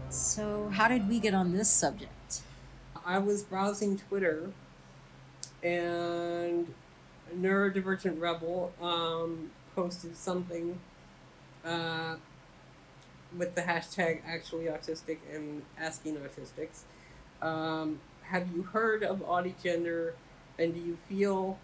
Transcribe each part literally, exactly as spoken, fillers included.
So, how did we get on this subject? I was browsing Twitter and Neurodivergent Rebel um, posted something uh, with the hashtag actually autistic and asking autistics. Um, have you heard of Audigender, and do you feel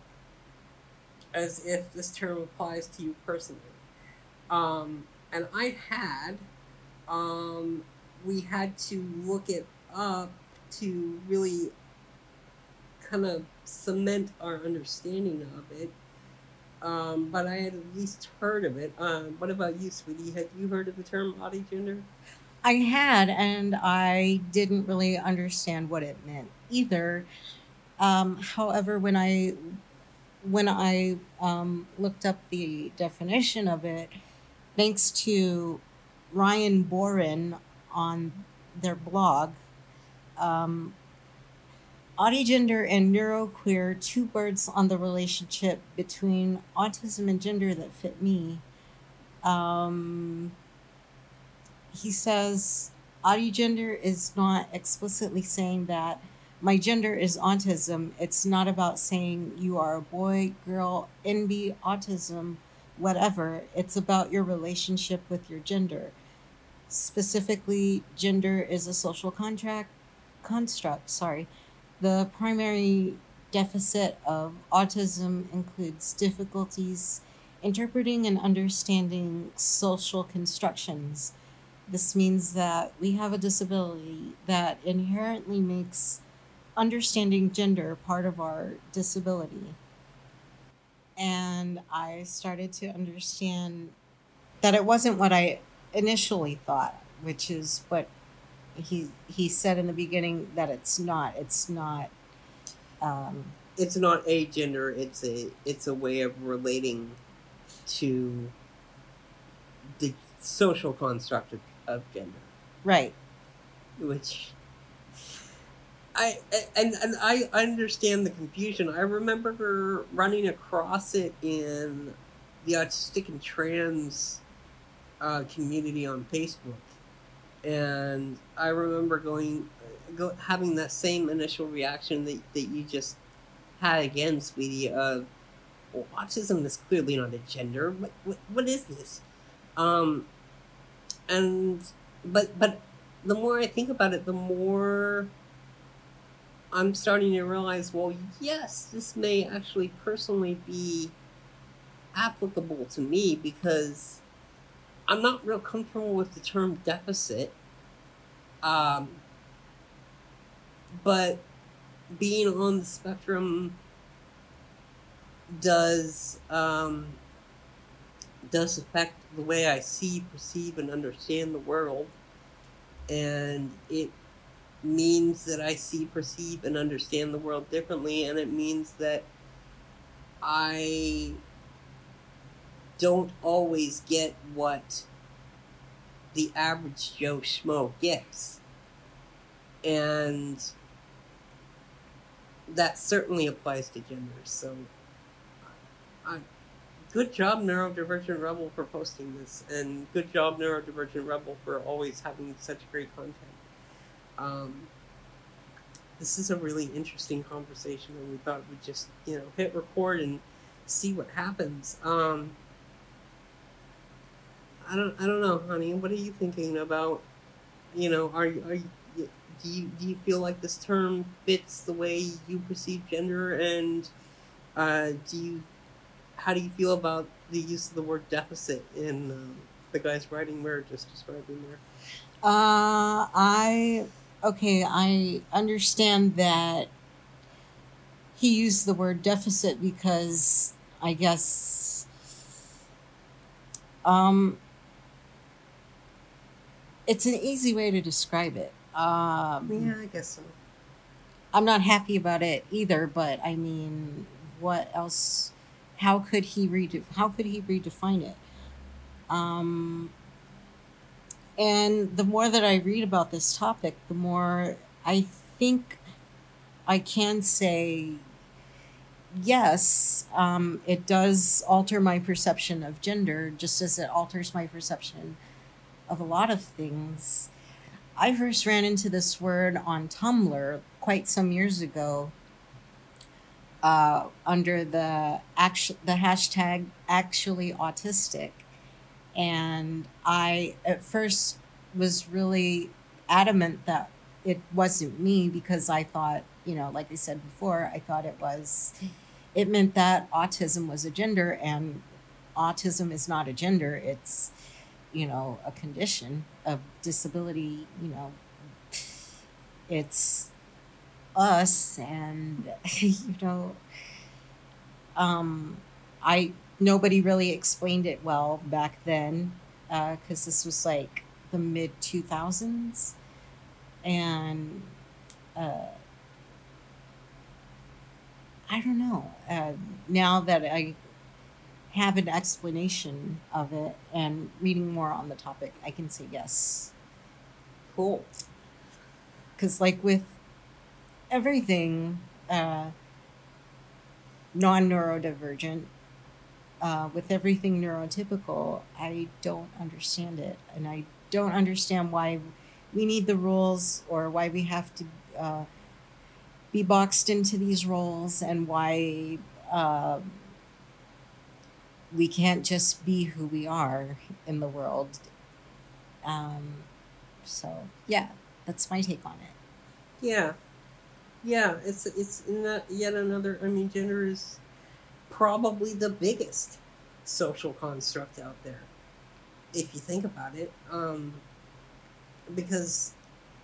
as if this term applies to you personally? Um, and I had, um, we had to look it up to really kind of cement our understanding of it. Um, but I had at least heard of it. Um, what about you, sweetie? Have you heard of the term gender? I had, and I didn't really understand what it meant either. Um, however, when I when I um, looked up the definition of it, thanks to Ryan Boren on their blog, um, Audigender and neuroqueer, two words on the relationship between autism and gender that fit me. Um, he says Audigender is not explicitly saying that my gender is autism. It's not about saying you are a boy, girl, N B, autism, whatever. It's about your relationship with your gender. Specifically, gender is a social contract construct, sorry. The primary deficit of autism includes difficulties interpreting and understanding social constructions. This means that we have a disability that inherently makes understanding gender part of our disability. And I started to understand that it wasn't what I initially thought, which is what he he said in the beginning, that it's not. It's not. Um, It's not a gender. It's a it's a way of relating to the social construct of, of gender, right. which I and and I understand the confusion. I remember running across it in the autistic and trans uh, community on Facebook, and I remember going, go, having that same initial reaction that, that you just had again, sweetie. Of well, autism is clearly not a gender. What what, what is this? Um, and but but the more I think about it, the more I'm starting to realize. Well, yes, this may actually personally be applicable to me because I'm not real comfortable with the term deficit. Um, but being on the spectrum does um, does affect the way I see, perceive, and understand the world, and it means that I see, perceive, and understand the world differently, and it means that I don't always get what the average Joe Schmo gets, and that certainly applies to gender. So, I, good job, Neurodivergent Rebel, for posting this, and good job, Neurodivergent Rebel, for always having such great content. Um, this is a really interesting conversation, and we thought we'd just, you know, hit record and see what happens. Um, I don't, I don't know, honey. What are you thinking about? You know, are you, are you, do you, do you feel like this term fits the way you perceive gender, and uh, do you, how do you feel about the use of the word deficit in um, the guy's writing we were just describing there? Uh, I okay. I understand that he used the word deficit because I guess um, it's an easy way to describe it. Um, Yeah, I guess so. I'm not happy about it either, but I mean, what else? How could he rede- How could he redefine it? Um, and the more that I read about this topic, the more I think I can say yes. Um, it does alter my perception of gender, just as it alters my perception of a lot of things. I first ran into this word on Tumblr quite some years ago, uh, under the actu- the hashtag actually autistic. And I at first was really adamant that it wasn't me, because I thought, you know, like I said before, I thought it was, it meant that autism was a gender, and autism is not a gender. It's, you know, a condition of disability, you know, it's us. And, you know, um, I, nobody really explained it well back then, because this was like the mid two thousands. And uh, I don't know. Uh, now that I have an explanation of it and reading more on the topic, I can say yes. Cool. Because, like, with everything uh, non neurodivergent, uh, with everything neurotypical, I don't understand it. And I don't understand why we need the rules, or why we have to uh, be boxed into these roles, and why uh, we can't just be who we are in the world. Um, so, yeah, that's my take on it. Yeah, yeah. It's it's not yet another. I mean, gender is probably the biggest social construct out there, if you think about it. Um, because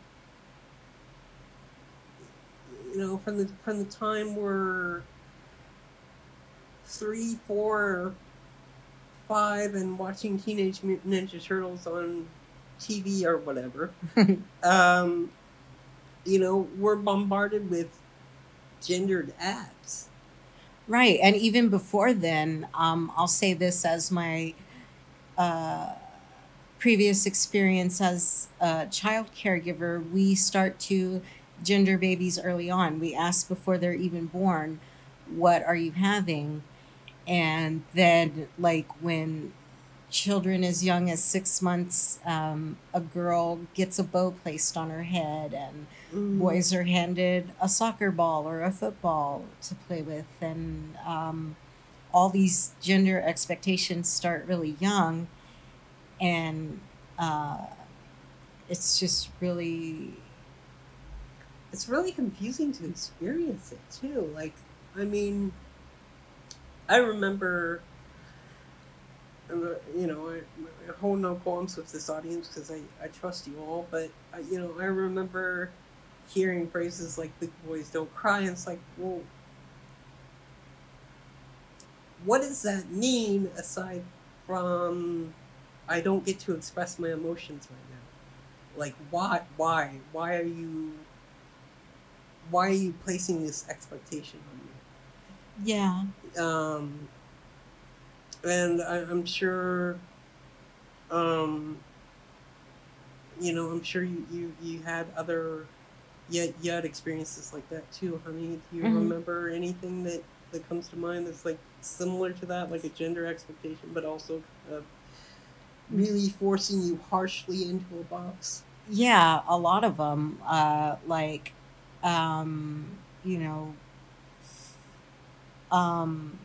you know, from the from the time we're three, four, five, and watching Teenage Mutant Ninja Turtles on T V or whatever, um, you know, we're bombarded with gendered ads. Right. And even before then, um, I'll say this as my uh, previous experience as a child caregiver, we start to gender babies early on. We ask before they're even born, what are you having? And then, like, when children as young as six months, um, a girl gets a bow placed on her head, and Mm. boys are handed a soccer ball or a football to play with. And um, all these gender expectations start really young. And uh, it's just really, It's really confusing to experience it too. Like, I mean, I remember, you know, I, I hold no qualms with this audience because I, I trust you all, but, I, you know, I remember hearing phrases like big boys don't cry, and it's like, well, what does that mean aside from I don't get to express my emotions right now? Like, why, why, why are you, why are you placing this expectation on yeah. me? Um, and I, I'm sure, um, you know, I'm sure you, you, you had other, yet you had experiences like that too, honey. Do you Mhm. remember anything that, that comes to mind that's like similar to that, like a gender expectation, but also uh, really forcing you harshly into a box? Yeah, a lot of them. Uh, like, um, you know, um,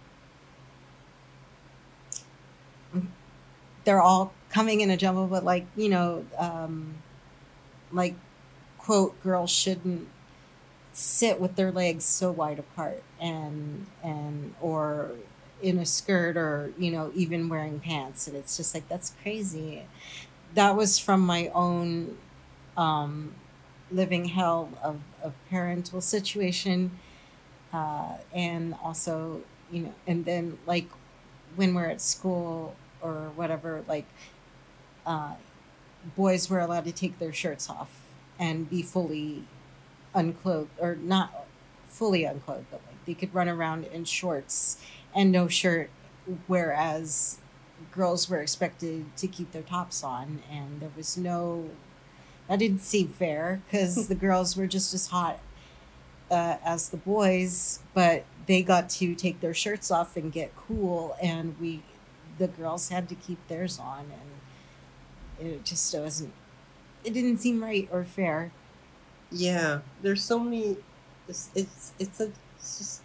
they're all coming in a jumble, but, like, you know, um, like, quote, girls shouldn't sit with their legs so wide apart, and and or in a skirt, or, you know, even wearing pants. And it's just like, that's crazy. That was from my own um living hell of a parental situation. Uh and also, you know, and then, like, when we're at school or whatever, like, uh boys were allowed to take their shirts off and be fully unclothed, or not fully unclothed, but, like, they could run around in shorts and no shirt, whereas girls were expected to keep their tops on. And there was no, that didn't seem fair, because the girls were just as hot uh, as the boys, but they got to take their shirts off and get cool, and we, the girls, had to keep theirs on. And it just wasn't, it didn't seem right or fair. Yeah, there's so many. It's it's it's a it's just.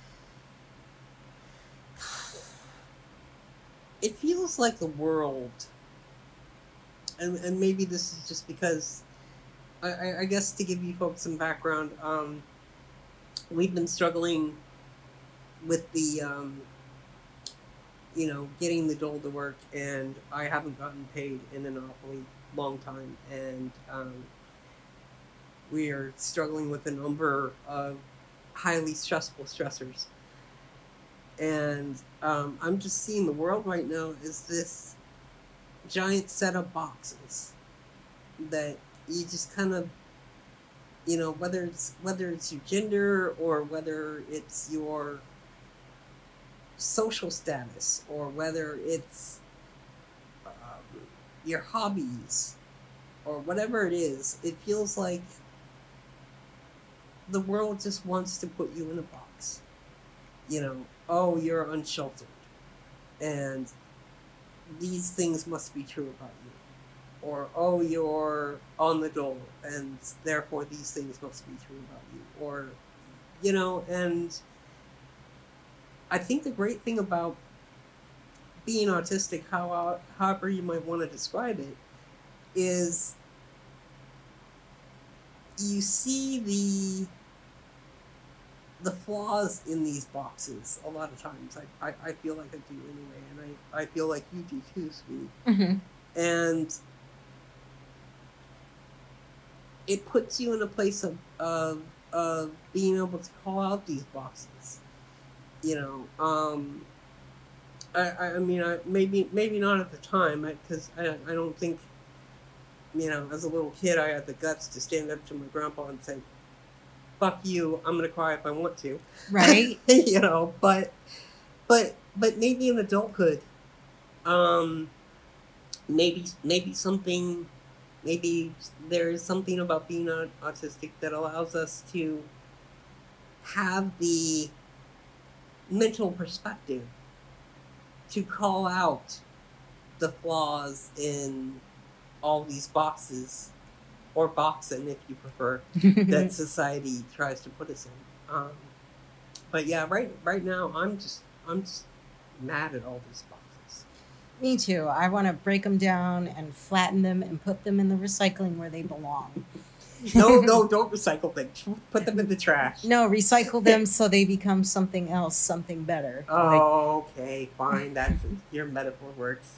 It feels like the world, and and maybe this is just because I, I, I guess to give you folks some background, um, we've been struggling with the um, you know, getting the dole to work, and I haven't gotten paid in an awfully long time, and um, we are struggling with a number of highly stressful stressors. And um, I'm just seeing the world right now as this giant set of boxes that you just kind of, you know, whether it's whether it's your gender or whether it's your social status or whether it's um, your hobbies or whatever it is, it feels like the world just wants to put you in a box. You know, oh, you're unsheltered, and these things must be true about you. Or, oh, you're on the dole, and therefore these things must be true about you. Or, you know, and I think the great thing about being autistic, how, however you might want to describe it, is you see the the flaws in these boxes a lot of times. I, I, I feel like I do anyway, and I, I feel like you do too, sweetie. Mm-hmm. And it puts you in a place of, of, of being able to call out these boxes. You know, um, I, I mean, I, maybe maybe not at the time, because I, I, I don't think, you know, as a little kid, I had the guts to stand up to my grandpa and say, fuck you, I'm gonna cry if I want to. Right. You know, but but but maybe in adulthood, um, maybe maybe something, maybe there is something about being autistic that allows us to have the mental perspective to call out the flaws in all these boxes, or boxing if you prefer, that society tries to put us in. Um, but yeah, right right now I'm just I'm just mad at all these boxes. Me too. I want to break them down and flatten them and put them in the recycling where they belong. No, no, don't recycle things. Put them in the trash. No, recycle them so they become something else, something better. Oh, like... okay, fine. That's your metaphor works.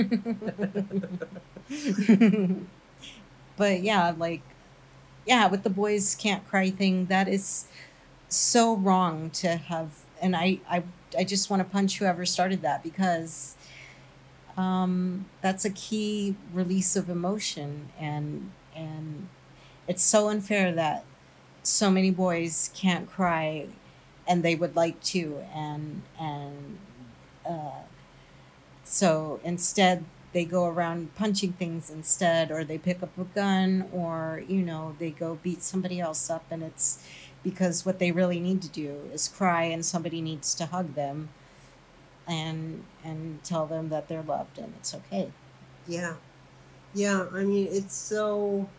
But yeah, like, yeah, with the boys can't cry thing, that is so wrong to have. And I, I, I just want to punch whoever started that, because um, that's a key release of emotion, and and it's so unfair that so many boys can't cry, and they would like to, and and uh, so instead they go around punching things instead, or they pick up a gun, or you know, they go beat somebody else up, and it's because what they really need to do is cry, and somebody needs to hug them and and tell them that they're loved and it's okay. Yeah. Yeah, I mean, it's so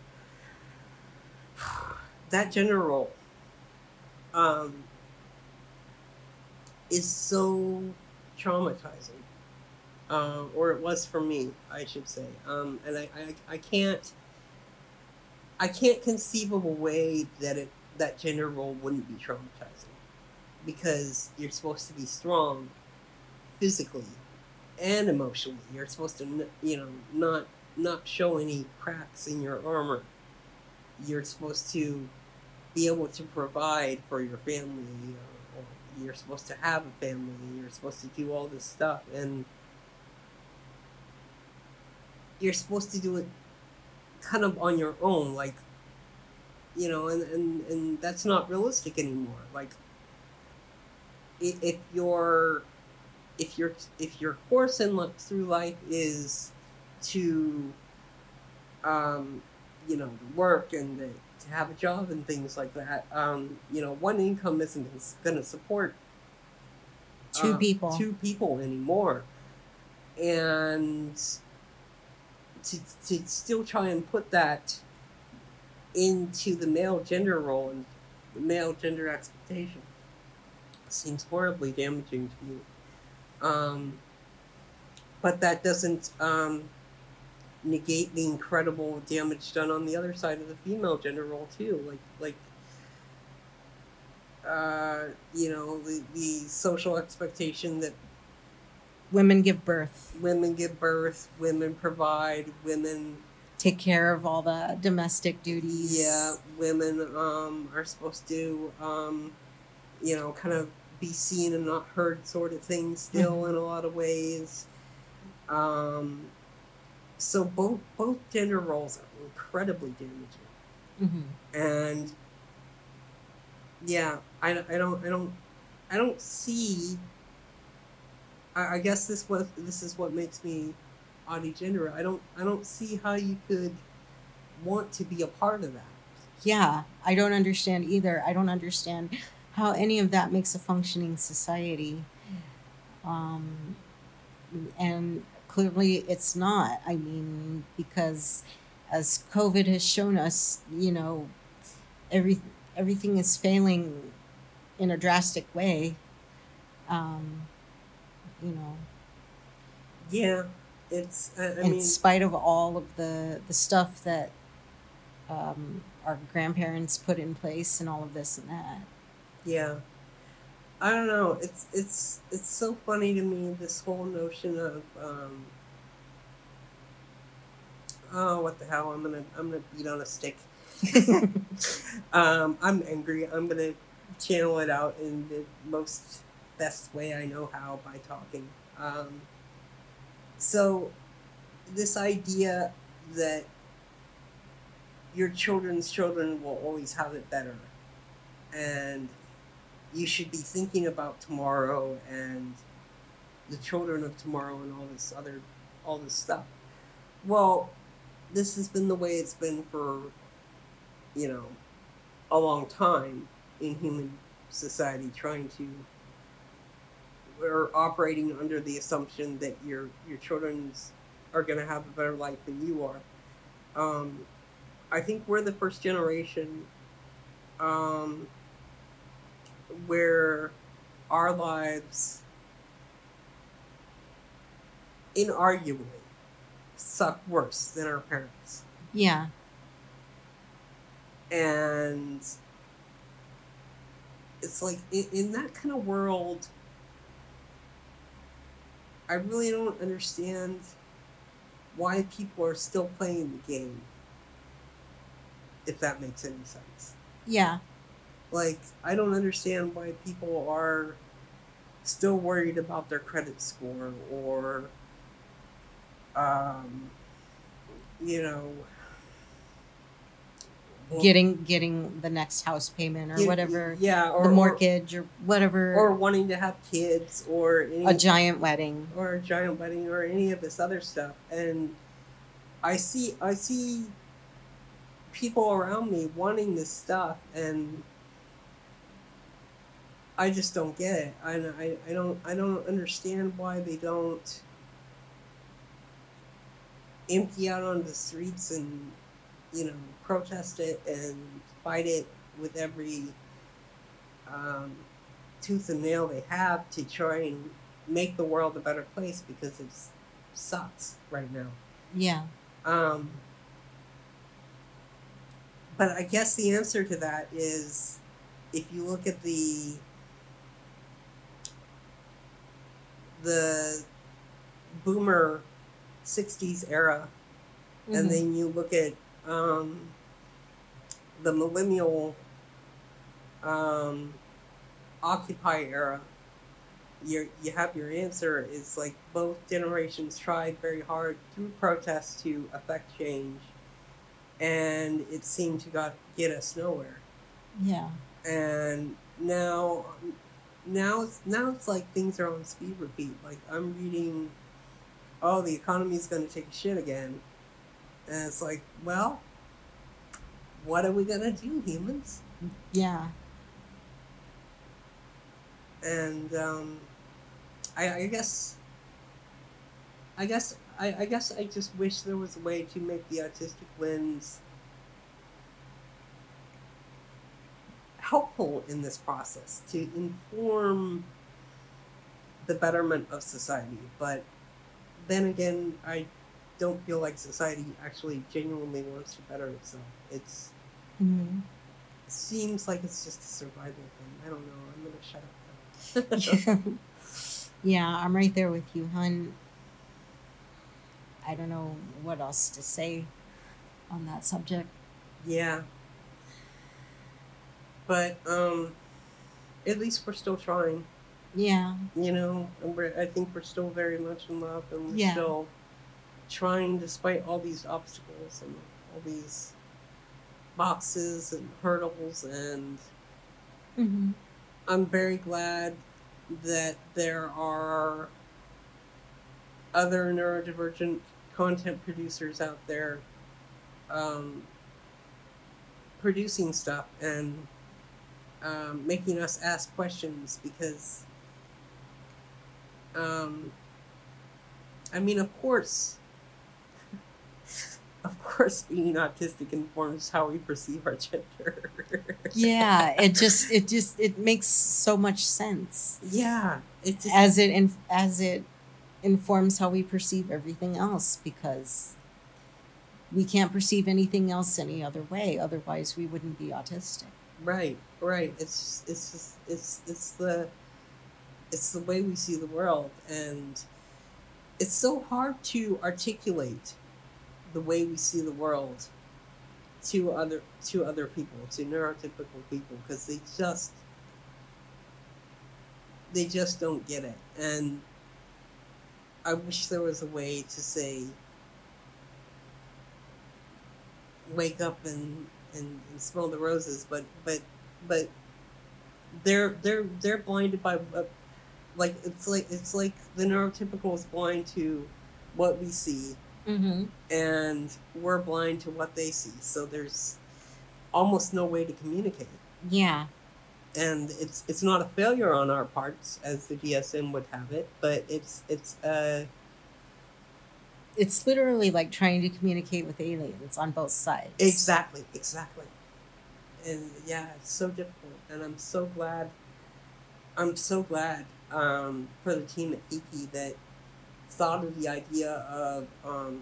that gender role um is so traumatizing. Uh, or it was for me, I should say. Um, and I, I, I can't, I can't conceive of a way that it that gender role wouldn't be traumatizing, because you're supposed to be strong, physically, and emotionally. You're supposed to, you know, not not show any cracks in your armor. You're supposed to be able to provide for your family, or, or you're supposed to have a family. You're supposed to do all this stuff, and you're supposed to do it kind of on your own, like, you know, and, and, and that's not realistic anymore. Like, if you're, if your if your course in look through life is to, um, you know, work and the, to have a job and things like that, um, you know, one income isn't going to support two um, people, two people anymore, and to to still try and put that into the male gender role and the male gender expectation seems horribly damaging to me. Um, but that doesn't um, negate the incredible damage done on the other side of the female gender role too. Like like uh, you know the the social expectation that Women give birth, women give birth, women provide, women take care of all the domestic duties. yeah, women um, are supposed to um, you know kind of be seen and not heard sort of thing still Mhm. in a lot of ways. Um, so both both gender roles are incredibly damaging, Mm-hmm. and yeah, I, I don't I don't I don't see. I, I guess this was this is what makes me Audie gender. I don't I don't see how you could want to be a part of that. Yeah, I don't understand either. I don't understand how any of that makes a functioning society. Um, and clearly it's not. I mean, because as COVID has shown us, you know, every everything is failing in a drastic way. Um, you know, Yeah, it's I, I in mean spite of all of the the stuff that um, our grandparents put in place and all of this and that. yeah. I don't know. It's it's it's so funny to me this whole notion of um, oh what the hell I'm gonna I'm gonna beat on a stick. um, I'm angry. I'm gonna channel it out in the most best way I know how by talking. Um, so this idea that your children's children will always have it better, and you should be thinking about tomorrow and the children of tomorrow and all this other all this stuff. Well, this has been the way it's been for you know a long time in human society, trying to we're operating under the assumption that your your children's are going to have a better life than you are. um, I think we're the first generation um, where our lives inarguably suck worse than our parents. Yeah. And it's like in, in that kind of world, I really don't understand why people are still playing the game, if that makes any sense. Yeah. Like, I don't understand why people are still worried about their credit score or, um, you know, well, getting getting the next house payment or you- whatever, yeah, or the mortgage or whatever, or, or wanting to have kids or any, a giant wedding. or a giant wedding or any of this other stuff. And I see I see people around me wanting this stuff, and I just don't get it. I, I, I don't I don't understand why they don't empty out on the streets and you know protest it and fight it with every um, tooth and nail they have to try and make the world a better place, because it sucks right now. Yeah. Um, but I guess the answer to that is, if you look at the the boomer sixties era, mm-hmm. and then you look at um, the millennial um, Occupy era, you you have your answer. It's like both generations tried very hard through protests to affect change, and it seemed to got get us nowhere. Yeah. And now, now it's now it's like things are on speed repeat. Like I'm reading, oh, the economy's going to take a shit again, and it's like, well, what are we gonna do, humans? Yeah. And um, I, I guess I guess I, I guess I just wish there was a way to make the autistic lens helpful in this process to inform the betterment of society. But then again, I don't feel like society actually genuinely wants to better itself. It's Mhm. it seems like it's just a survival thing. I don't know. I'm gonna shut up now. Yeah, I'm right there with you, hun. I don't know what else to say on that subject. Yeah, but um, at least we're still trying. Yeah. You know, and we're, I think we're still very much in love, and we're Yeah. still trying despite all these obstacles and all these boxes and hurdles. And Hmm. I'm very glad that there are other neurodivergent content producers out there um, producing stuff and um, making us ask questions, because um, I mean, of course, of course, being autistic informs how we perceive our gender. Yeah, it just it just it makes so much sense Yeah, it just as it in, as it informs how we perceive everything else, because we can't perceive anything else any other way, otherwise we wouldn't be autistic. right, right. It's it's just it's it's the it's the way we see the world, and it's so hard to articulate the way we see the world to other to other people, to neurotypical people, because they just they just don't get it. And I wish there was a way to say, wake up and and, and smell the roses, but but but they're they're they're blinded by uh, like it's like it's like the neurotypical is blind to what we see, Mm-hmm. and we're blind to what they see. So there's almost no way to communicate. Yeah. And it's it's not a failure on our parts, as the D S M would have it, but it's it's uh It's literally like trying to communicate with aliens on both sides. exactly exactly. And yeah, it's so difficult, and I'm so glad. I'm so glad um, for the team at Hiki that thought of the idea of um,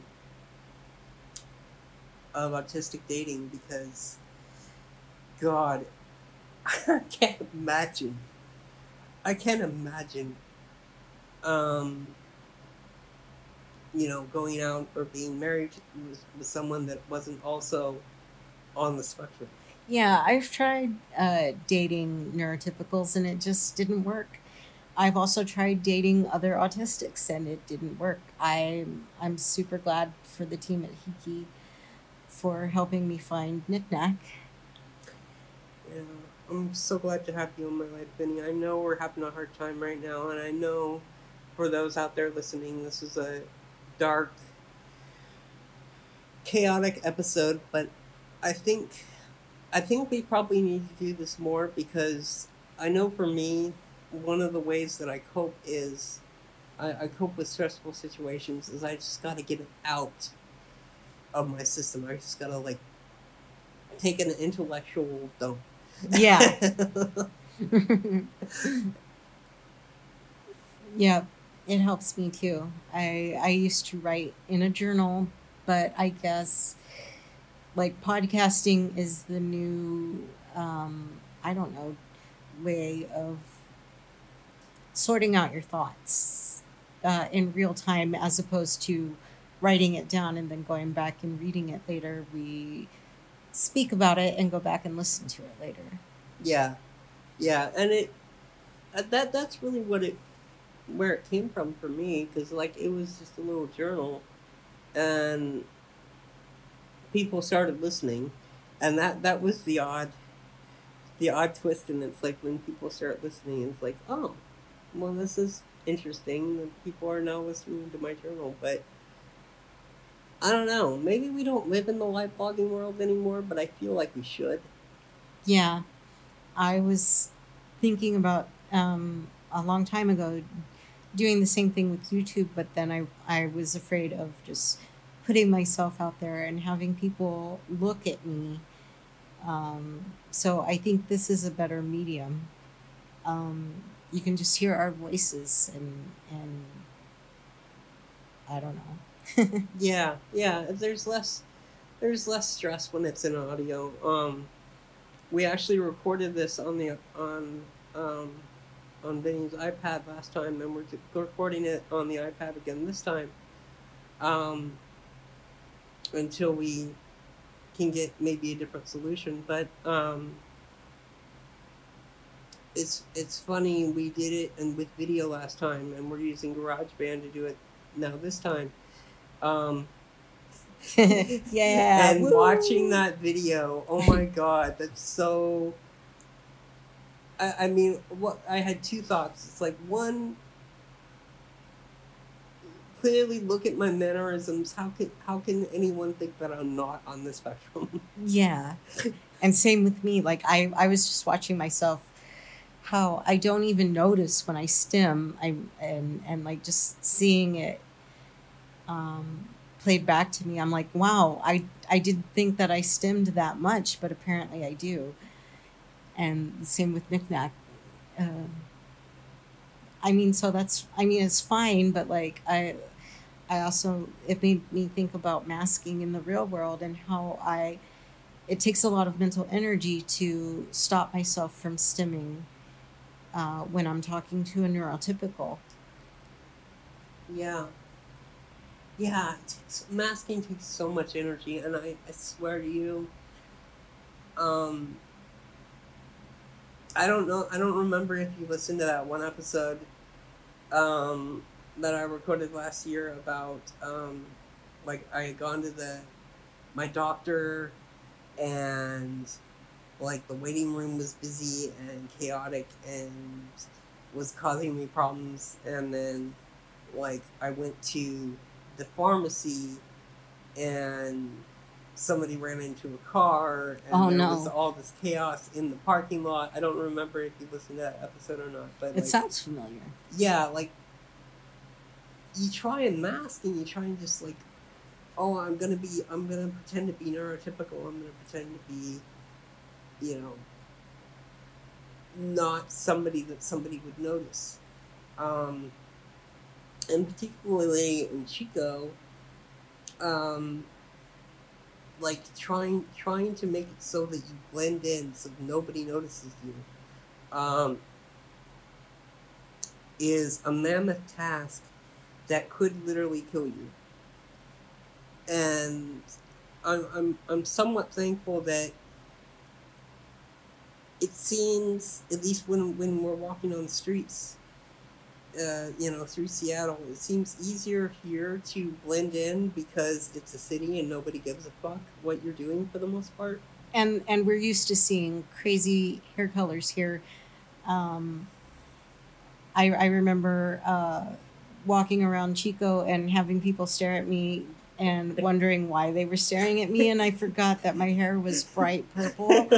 of autistic dating, because God, I can't imagine. I can't imagine. Um, you know, going out or being married with, with someone that wasn't also on the spectrum. Yeah, I've tried uh, dating neurotypicals and it just didn't work. I've also tried dating other autistics and it didn't work. I'm I'm super glad for the team at Hiki for helping me find Knick-Knack. Yeah, I'm so glad to have you in my life, Benny. I know we're having a hard time right now, and I know for those out there listening, this is a dark, chaotic episode, but I think I think we probably need to do this more, because I know for me, one of the ways that I cope is I, I cope with stressful situations is I just gotta get it out of my system. I just gotta like take an intellectual dump. Yeah. Yeah, it helps me too. I I used to write in a journal, but I guess like podcasting is the new um I don't know way of sorting out your thoughts uh, in real time, as opposed to writing it down and then going back and reading it later. We speak about it and go back and listen to it later. Yeah, yeah, and it uh, that that's really what it where it came from for me, because like it was just a little journal, and people started listening, and that that was the odd the odd twist. And it's like when people start listening, it's like, oh, well, this is interesting that people are now listening to my journal. But I don't know, maybe we don't live in the live blogging world anymore, but I feel like we should. Yeah, I was thinking about um, a long time ago doing the same thing with YouTube, but then I I was afraid of just putting myself out there and having people look at me. Um, so I think this is a better medium. Um, you can just hear our voices, and and I don't know. Yeah, yeah. There's less there's less stress when it's in audio. Um, we actually recorded this on the on um, on Vinny's iPad last time, and we're recording it on the iPad again this time. Um, until we can get maybe a different solution, but um, it's it's funny, we did it and with video last time, and we're using GarageBand to do it now this time. Um, Yeah. and Woo! watching that video, oh my god, that's so. I, I mean, what I had two thoughts. It's like, one, clearly look at my mannerisms. How can how can anyone think that I'm not on the spectrum? Yeah. And same with me. Like I, I was just watching myself, how I don't even notice when I stim. I and and like just seeing it um, played back to me. I'm like, wow, I I didn't think that I stimmed that much, but apparently I do. And the same with Knickknack. Um I mean, so that's I mean, it's fine, but like I I also it made me think about masking in the real world and how I it takes a lot of mental energy to stop myself from stimming uh, when I'm talking to a neurotypical. Yeah, yeah. It takes, masking takes so much energy, and I, I swear to you, um, I don't know. I don't remember if you listened to that one episode um, that I recorded last year about um, like I had gone to the my doctor, and like the waiting room was busy and chaotic and was causing me problems, and then like I went to the pharmacy and somebody ran into a car, and Oh there no. was all this chaos in the parking lot. I don't remember if you listened to that episode or not, but It like, sounds familiar. yeah, like you try and mask and you try and just like, oh, I'm gonna be, I'm gonna pretend to be neurotypical. I'm gonna pretend to be, you know, not somebody that somebody would notice. Um, and particularly in Chico, um, like trying trying to make it so that you blend in so nobody notices you, um, is a mammoth task that could literally kill you. And I'm I'm I'm somewhat thankful that it seems, at least when when we're walking on the streets, uh, you know, through Seattle, it seems easier here to blend in because it's a city and nobody gives a fuck what you're doing for the most part. And and we're used to seeing crazy hair colors here. Um, I I remember uh, walking around Chico and having people stare at me and wondering why they were staring at me, and I forgot that my hair was bright purple.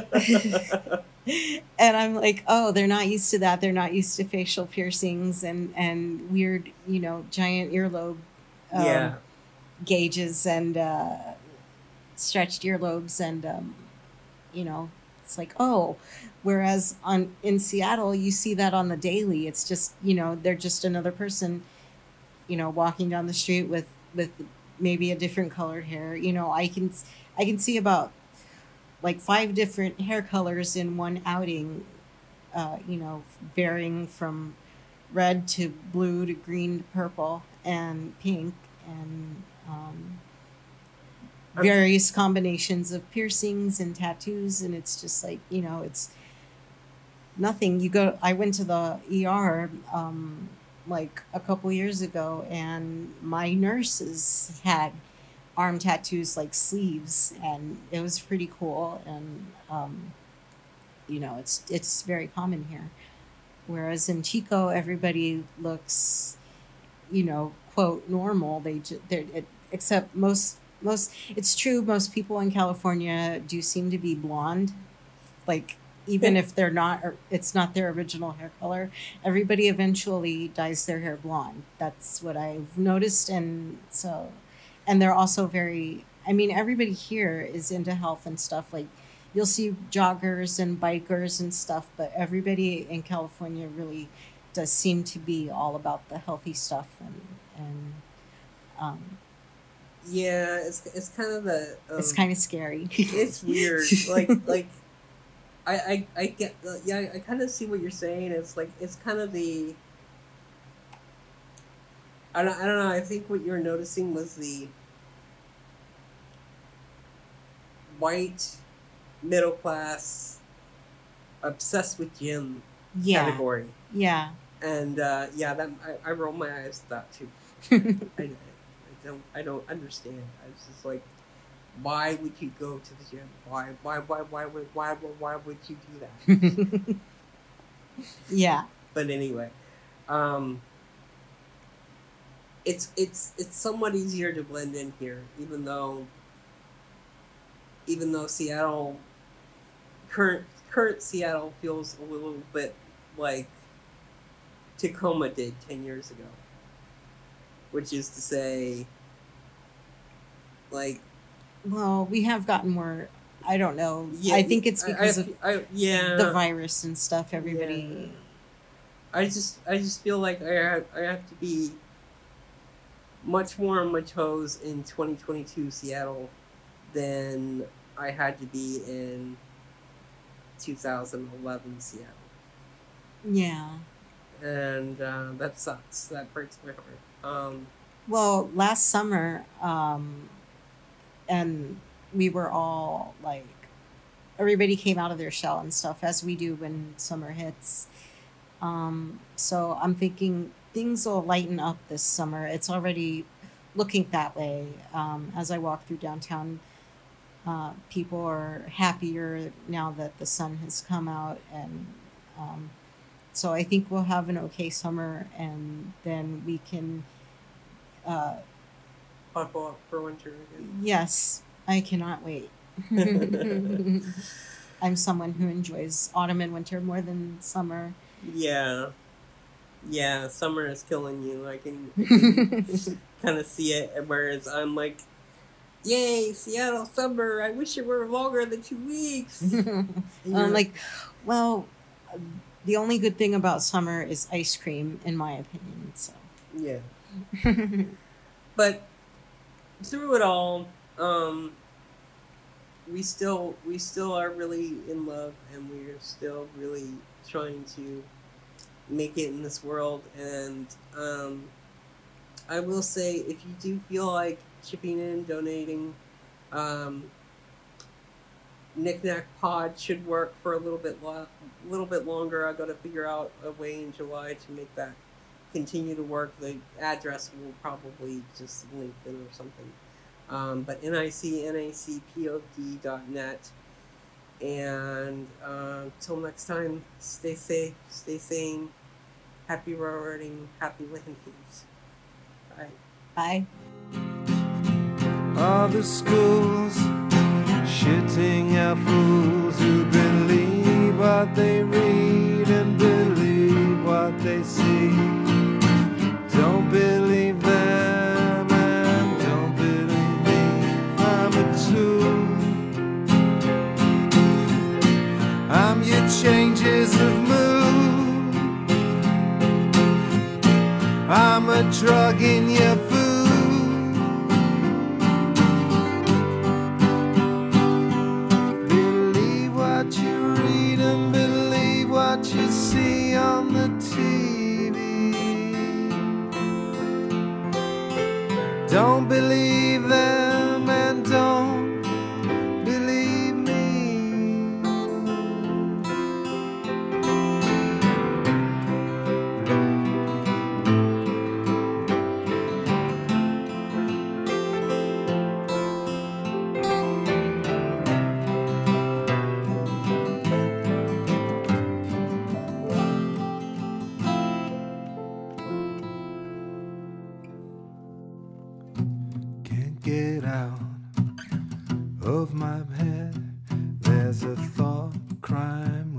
And I'm like, oh, they're not used to that. They're not used to facial piercings and and weird, you know, giant earlobe um, Yeah. gauges and uh, stretched earlobes, and um, you know, it's like, oh, whereas on in Seattle, you see that on the daily. It's just, you know, they're just another person, you know, walking down the street with with maybe a different colored hair. You know, I can I can see about like five different hair colors in one outing, uh, you know, varying from red to blue to green to purple and pink, and um, I'm- various combinations of piercings and tattoos. And it's just like, you know, it's nothing. You go, I went to the E R um, like a couple years ago, and my nurses had arm tattoos like sleeves, and it was pretty cool. And um, you know, it's it's very common here. Whereas in Chico, everybody looks, you know, quote normal. They ju- they're it, except most most. It's true. Most people in California do seem to be blonde, like even if they're not, or it's not their original hair color, everybody eventually dyes their hair blonde. That's what I've noticed. And so, and they're also very, I mean, everybody here is into health and stuff. Like, you'll see joggers and bikers and stuff, but everybody in California really does seem to be all about the healthy stuff. And, and, um, Yeah, it's it's kind of the um, it's kind of scary. it's weird. Like like I I, I get uh, yeah I kind of see what you're saying. It's like it's kind of the I don't I don't know. I think what you're noticing was the white middle class obsessed with gym Yeah. category, Yeah. and uh, yeah, that I, I roll my eyes at that too. I, I don't I don't understand. I was just like, why would you go to the gym? Why why why why would why why, why would you do that? Yeah. But anyway, um, it's it's it's somewhat easier to blend in here, even though even though Seattle current current Seattle feels a little bit like Tacoma did ten years ago, which is to say, like, Well, we have gotten more. I don't know. yeah, I think it's I- because I, of I, yeah the virus and stuff. Everybody. Yeah. I just I just feel like I have, I have to be much more on my toes in twenty twenty-two Seattle than I had to be in two thousand eleven Seattle, Yeah. and uh, that sucks. That breaks my heart. Um, Well, last summer, um, and we were all like, everybody came out of their shell and stuff, as we do when summer hits. Um, so I'm thinking things will lighten up this summer. It's already looking that way. Um, as I walk through downtown, uh, people are happier now that the sun has come out. And um, so I think we'll have an okay summer, and then we can. Uh, buckle up for winter again. yes, I cannot wait. I'm someone who enjoys autumn and winter more than summer. Yeah, yeah. Summer is killing you. I can kind of see it. Whereas I'm like, yay, Seattle summer. I wish it were longer than two weeks. And you're I'm like, well, the only good thing about summer is ice cream, in my opinion. So, yeah. But through it all, um, we still we still are really in love, and we're still really trying to make it in this world. And um, I will say, if you do feel like chipping in, donating, um, Knick-Knack Pod should work for a little bit lo- little bit longer. I got to figure out a way in July to make that continue to work. The address will probably just LinkedIn or something. Um, but N I C N A C P O D dot net. And uh, till next time, stay safe, stay sane, happy railroading, happy landings. Bye. bye. All the schools shitting out fools who believe what they read and believe what they see. Don't believe them and don't believe me. I'm a tool. I'm your changes of mood. I'm a drug in your food. Believe what you read and believe what you see on the T V. Don't believe them and don't believe me. Can't get out of my head. There's a thought crime